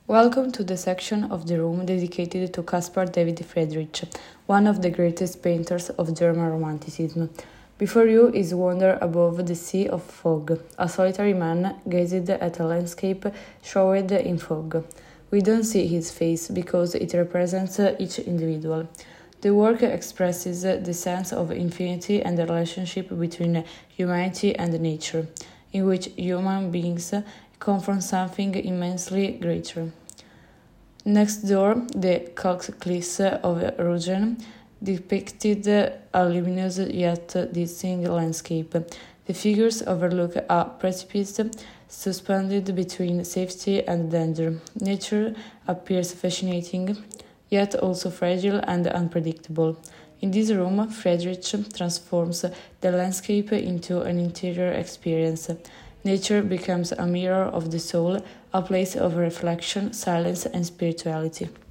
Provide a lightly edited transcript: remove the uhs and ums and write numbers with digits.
Welcome to the section of the room dedicated to Caspar David Friedrich, one of the greatest painters of German Romanticism. Before you is Wander Above the Sea of Fog, a solitary man gazed at a landscape shrouded in fog. We don't see his face because it represents each individual. The work expresses the sense of infinity and the relationship between humanity and nature, in which human beings confront something immensely greater. Next door, the calc cliffs of Rügen depicted a luminous yet distinct landscape. The figures overlook a precipice suspended between safety and danger. Nature appears fascinating, yet also fragile and unpredictable. In this room, Friedrich transforms the landscape into an interior experience. Nature becomes a mirror of the soul, a place of reflection, silence, and spirituality.